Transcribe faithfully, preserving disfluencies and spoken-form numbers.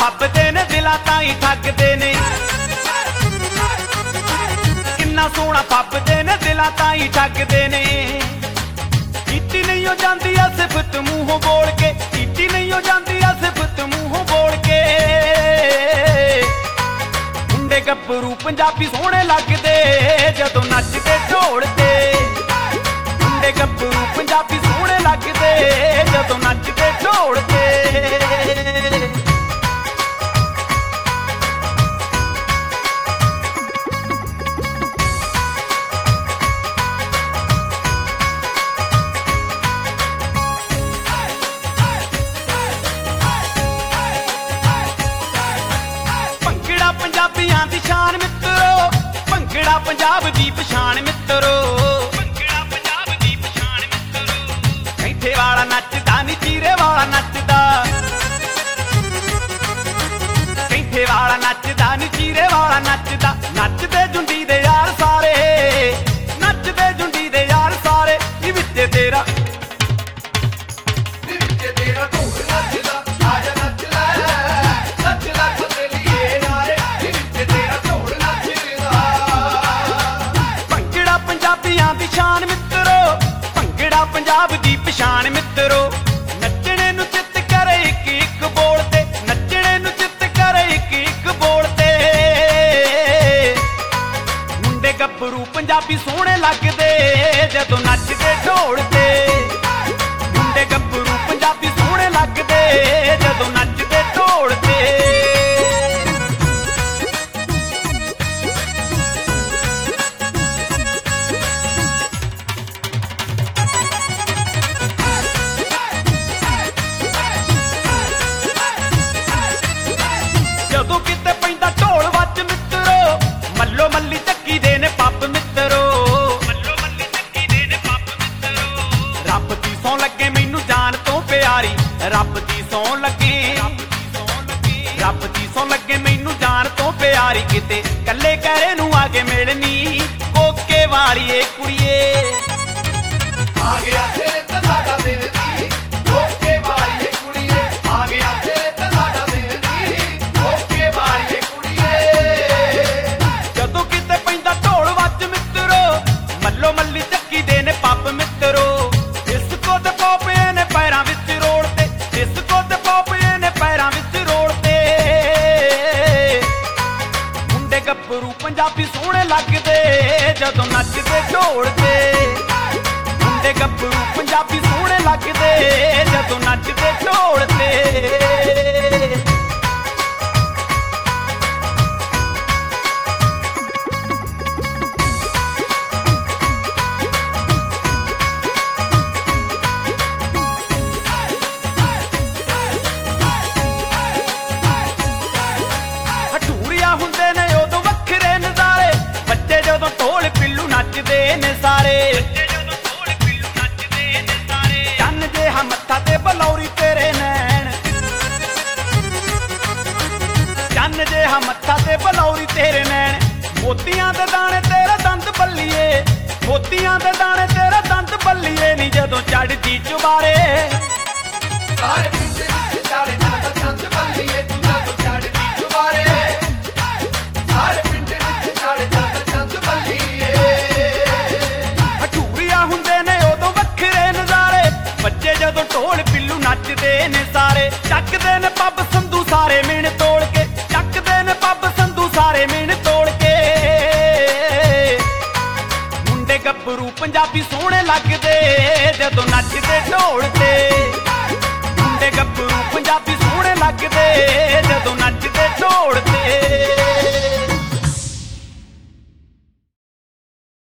ਫੱਬਦੇ ਨੇ ਦਿਲਾਂ ਤਾਂ ਹੀ ਠੱਗਦੇ ਨੇ ਕਿੰਨਾ ਸੋਹਣਾ ਫੱਬਦੇ ਨੇ ਦਿਲਾਂ ਤਾਂ ਹੀ ਠੱਗਦੇ ਨੇ ਕੀਤੀ ਨਹੀਂ ਹੋ ਜਾਂਦੀ ਆ ਸਿਫਤ ਮੂੰਹੋਂ ਬੋਲ ਕੇ ਕੀਤੀ ਨਹੀਂ ਹੋ ਜਾਂਦੀ ਆ ਸਿਫਤ ਮੂੰਹੋਂ ਬੋਲ ਕੇ ਮੁੰਡੇ ਗੱਭਰੂ ਪੰਜਾਬੀ ਸੋਹਣੇ ਲੱਗਦੇ ਜਦੋਂ ਨੱਚਦੇ ਢੋਲ ਤੇ ਮੁੰਡੇ ਗੱਭਰੂ ਪੰਜਾਬੀ ਸੋਹਣੇ ਲੱਗਦੇ ਜਦੋਂ ਨੱਚਦੇ ਢੋਲ ਤੇ ਪੰਜਾਬੀਆਂ ਦੀ ਸ਼ਾਨ ਮਿੱਤਰੋ ਭੰਗੜਾ ਪੰਜਾਬ ਦੀ ਪਛਾਣ ਮਿੱਤਰੋ ਭੰਗੜਾ ਪੰਜਾਬ ਦੀ ਪਛਾਣ ਮਿੱਤਰੋ ਕੈਂਠੇ ਵਾਲਾ ਨੱਚਦਾ ਨੀ ਚੀਰੇ ਵਾਲਾ ਨੱਚਦਾ ਕੈਂਠੇ ਵਾਲਾ ਨੱਚਦਾ ਨੀ ਚੀਰੇ ਵਾਲਾ ਨੱਚਦਾ ਨੱਚਦੇ ਜੁੰਡੀ ਦੇ ਯਾਰ ਸਾਰੇ ਨੱਚਦੇ ਜੁੰਡੀ ਦੇ ਯਾਰ ਸਾਰੇ ਨੀ ਵਿੱਚ ਤੇਰਾ ਨੀ ਵਿੱਚ ਤੇਰਾ ਢੋਲ ਨੱਚਦਾ ਆਜਾ ਨੱਚ ਲੈ ਨੱਚ ਲੈ ਦੀ ਸ਼ਾਨ ਮਿੱਤਰੋ ਭੰਗੜਾ ਪੰਜਾਬ ਦੀ ਪਛਾਣ ਮਿੱਤਰੋ ਨੱਚਣੇ ਨੂੰ ਚਿੱਤ ਕਰੇ ਇੱਕ ਇੱਕ ਬੋਲ ਤੇ ਨੱਚਣੇ ਨੂੰ ਚਿੱਤ ਕਰੇ ਇੱਕ ਇੱਕ ਬੋਲ ਤੇ ਮੁੰਡੇ ਗੱਭਰੂ ਪੰਜਾਬੀ ਸੋਹਣੇ ਲੱਗਦੇ ਜਦੋਂ ਨੱਚਦੇ ਢੋਲ ਤੇ ਮੁੰਡੇ ਗੱਭਰੂ ਪੰਜਾਬੀ ਸੋਹਣੇ ਲੱਗਦੇ ਜਦੋਂ ਨੱਚਦੇ ਢੋਲ ਤੇ ਜਦੋਂ ਕਿਤੇ ਪੈਂਦਾ ਢੋਲ ਵੱਜ ਮਿੱਤਰੋ ਮੱਲੋ ਮੱਲੀ ਚੱਕੀ ਦੇ ਨੇ ਪੱਪ ਮਿੱਤਰੋ ਮੱਲੋ ਮੱਲੀ ਚੱਕੀ ਦੇ ਨੇ ਪੱਪ ਮਿੱਤਰੋ ਰੱਬ ਦੀ ਸੌਂ ਲੱਗੇ ਮੈਨੂੰ ਜਾਨ ਤੋਂ ਪਿਆਰੀ ਰੱਬ ਦੀ ਸੌਂ ਲੱਗੇ ਰੱਬ ਦੀ ਸੌਂ ਲੱਗੇ ਮੈਨੂੰ ਜਾਨ ਤੋਂ ਪਿਆਰੀ ਕਿਤੇ ਕੱਲੇ ਕਹਿਰੇ ਨੂੰ ਆ ਕੇ ਮਿਲਣੀ ਕੋਕੇ ਵਾਲੀਏ ਕੁੜੀਏ ਆ ਗਿਆ ਤੇਰੇ ਤੇ ਸਾਡਾ ਦਿਲ ਦੀ ਕੋਕੇ ਵਾਲੀਏ ਕੁੜੀਏ ਆ ਗਿਆ ਤੇਰੇ ਤੇ ਸਾਡਾ ਦਿਲ ਦੀ ਕੋਕੇ ਵਾਲੀਏ ਕੁੜੀਏ ਜਦੋਂ ਕਿਤੇ ਪੈਂਦਾ ਢੋਲ ਵੱਜ ਮਿੱਤਰੋ ਮੱਲੋ ਮੱਲੀ ਚੱਕੀ ਦੇ ਨੇ ਪੱਪ ਮਿੱਤਰੋ ਡਿਸਕੋ ਤੇ ਪੌਪ ਨੇ ਪੈਰਾਂ ਵਿੱਚ ਰੋੜ ਤੇ ਡਿਸਕੋ ਤੇ ਪੌਪ ਨੇ ਪੈਰਾਂ ਵਿੱਚ ਰੋੜ ਤੇ ਮੁੰਡੇ ਗੱਭਰੂ ਪੰਜਾਬੀ ਸੋਹਣੇ ਲੱਗਦੇ ਜਦੋਂ ਨੱਚਦੇ ਢੋਲ ਤੇ ਮੁੰਡੇ ਗੱਭਰੂ ਪੰਜਾਬੀ ਸੋਹਣੇ ਲੱਗਦੇ ਜਦੋਂ ਨੱਚਦੇ ਢੋਲ ਤੇ ਹਟੂਰੀਆ ਹੁੰਦੇ ਨੇ ਉਦੋਂ ਵੱਖਰੇ ਨਜ਼ਾਰੇ ਬੱਚੇ ਜਦੋਂ ਢੋਲ ਪਿੱਲੂ ਨੱਚਦੇ ਨੇ ਸਾਰੇ ਚੰਨ ਜਿਹਾ ਮੱਥਾ ਤੇ ਬਲੌਰੀ ਤੇਰੇ ਨੈਣ ਚੰਨ ਜਿਹਾ ਮੱਥਾ ਤੇ ਬਲੌਰੀ ਤੇਰੇ ਨੈਣ ਮੋਤੀਆਂ ਦੇ ਦਾਣੇ ਤੇਰਾ ਦੰਦ ਬੱਲੀਏ ਮੋਤੀਆਂ ਦੇ ਦਾਣੇ ਤੇਰਾ ਦੰਦ ਬੱਲੀਏ ਨੀ ਜਦੋਂ ਚੜਦੀ ਚੁਬਾਰੇ ਸਾਰੇ ਪਿੰਡ ਵਿੱਚ ਚੜ ਜਾਂਦਾ ਦੰਦ ਬੱਲੀਏ ਤੂੰ ਜਦੋਂ ਚੜਦੀ ਚੁਬਾਰੇ ਸਾਰੇ ਪਿੰਡ ਵਿੱਚ ਚੜ ਜਾਂਦਾ ਦੰਦ ਬੱਲੀਏ ਹਟੂਰੀਆ ਹੁੰਦੇ ਨੇ ਉਦੋਂ ਵੱਖਰੇ ਨਜ਼ਾਰੇ ਬੱਚੇ ਜਦੋਂ ਢੋਲ ਪਿੱਲੂ ਨੱਚਦੇ ਨੇ ਸਾਰੇ ਚੱਕਦੇ ਨੇ ਪੱਬ ਸੰਧੂ ਸਾਰੇ ਮੀਣ ਤੋੜ ਕੇ ਚੱਕਦੇ ਨੇ ਪੱਬ ਸੰਧੂ ਸਾਰੇ ਮੀਣ ਤੋੜ ਕੇ ਮੁੰਡੇ ਗੱਭਰੂ ਪੰਜਾਬੀ ਸੋਹਣੇ ਲੱਗਦੇ ਜਦੋਂ ਨੱਚਦੇ ਢੋਲ ਤੇ ਮੁੰਡੇ ਗੱਭਰੂ ਪੰਜਾਬੀ ਸੋਹਣੇ ਲੱਗਦੇ ਜਦੋਂ ਨੱਚਦੇ ਢੋਲ ਤੇ